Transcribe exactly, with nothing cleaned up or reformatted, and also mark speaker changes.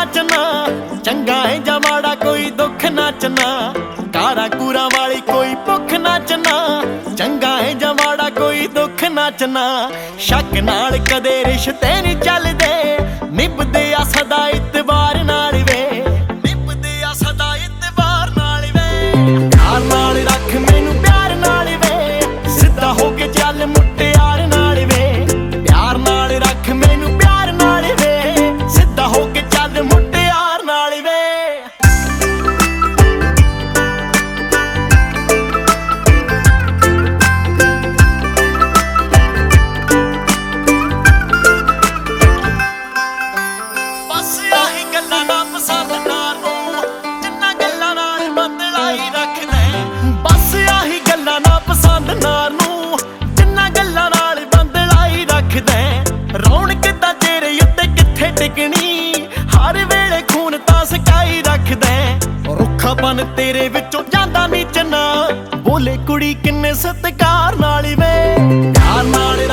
Speaker 1: नाचना, चंगा है जा माड़ा कोई दुख नाचना, कारा कूरा वाली कोई भुख नाचना, चंगा है जा माड़ा कोई दुख नाचना। शक नाल कदे रिश्ते नहीं चलदे, निभदे आ सदा इतबार नाल वे, निभदे आ सदा इतबार नाल वे। प्यार नाल रख मैनू प्यार नाल वे, सिद्धा हो के चल मुटियार नाल वे। प्यार नाल रख मैनू प्यार नाल वे, सिद्धा हो के चल मुटियार नाल वे। बस आही गल्लां ना पसंद नार नूं, जिन्ना गल्लां नाल बदलाई रखदा। बस आही गल्लां ना पसंद नार नूं, जिन्ना गल्लां नाल बदलाई रखदा। रौनक तां तेरे उत्ते कित्थे टिकनी, हर वेले खून तां सकाई रखदा। रुखापन तेरे विचों जांदा नी चन्ना, बोले कुड़ी किन्ने सत्कार नाल वे। प्यार नाल